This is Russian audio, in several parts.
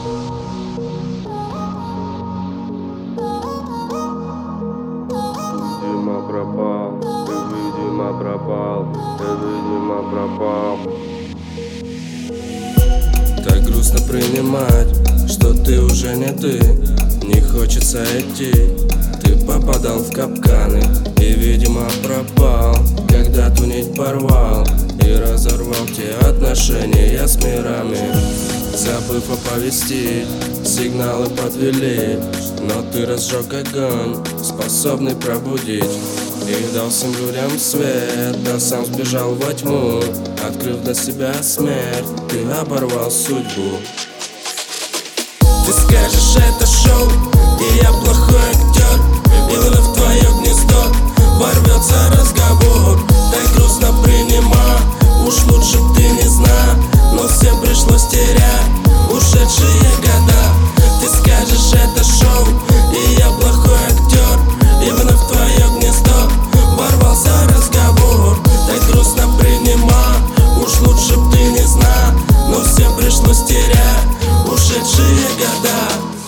Видимо пропал, ты видимо пропал, ты видимо пропал. Так грустно принимать, что ты уже не ты. Не хочется идти, ты попадал в капканы и, видимо, пропал. Когда-то нить порвал и разорвал те отношения с мирами, забыв оповестить, сигналы подвели. Но ты разжег огонь, способный пробудить, и дал всем людям свет, а сам сбежал во тьму, открыв для себя смерть. Ты оборвал судьбу. Ты скажешь, это шоу, и я плохой актер, именно в твое гнездо ворвется разговор. Так грустно принимай, уж лучше б ты не знал, но всем пришлось терять ушедшие года. Ты скажешь, это шоу, и я плохой актер, именно в твое гнездо ворвался разговор. Так грустно принимай, уж лучше б ты не знал, но всем пришлось терять ушедшие года.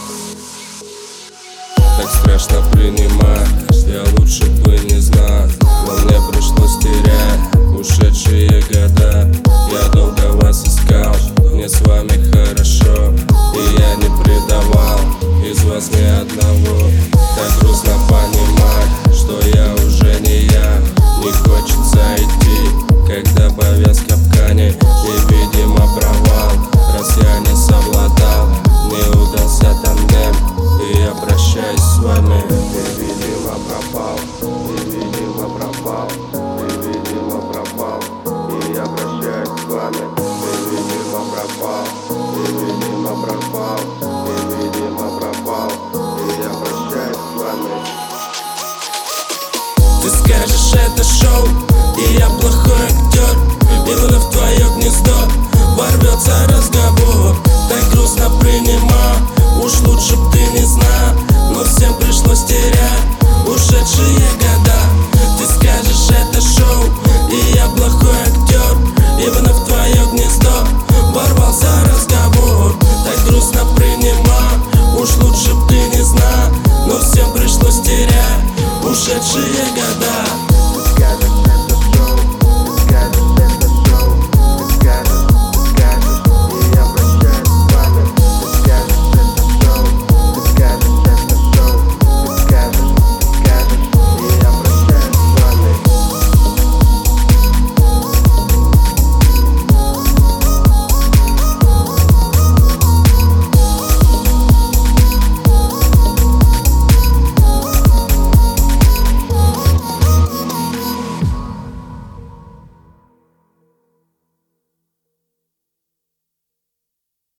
Так страшно принимать, я лучше бы не знал, но мне пришлось терять ушедшие года. Я долго вас искал, мне с вами хорошо, и я не предавал из вас ни одного. Так грустно понимать, что я уже не я. Не хочется идти, когда повес в капкане, и, видимо, провал, раз я не совладал, не удался тандем, и я прощаюсь с вами. Ты, видимо, пропал, ты, видимо, пропал, ты, видимо, пропал, и я прощаюсь с вами. Ты, видимо, пропал, ты, видимо, пропал, ты, видимо, пропал, и я прощаюсь с вами. Ты скажешь, это шоу, и я плохой актер, именно в твое гнездо ворвется разговор. Так грустно принимай, уж лучше б ты не знал, но всем пришлось терять ушедшие года. Ты скажешь, это шоу, и я плохой актер, именно в твое гнездо ворвался разговор. Так грустно принимай, уж лучше б ты не знал, но всем пришлось терять ушедшие года.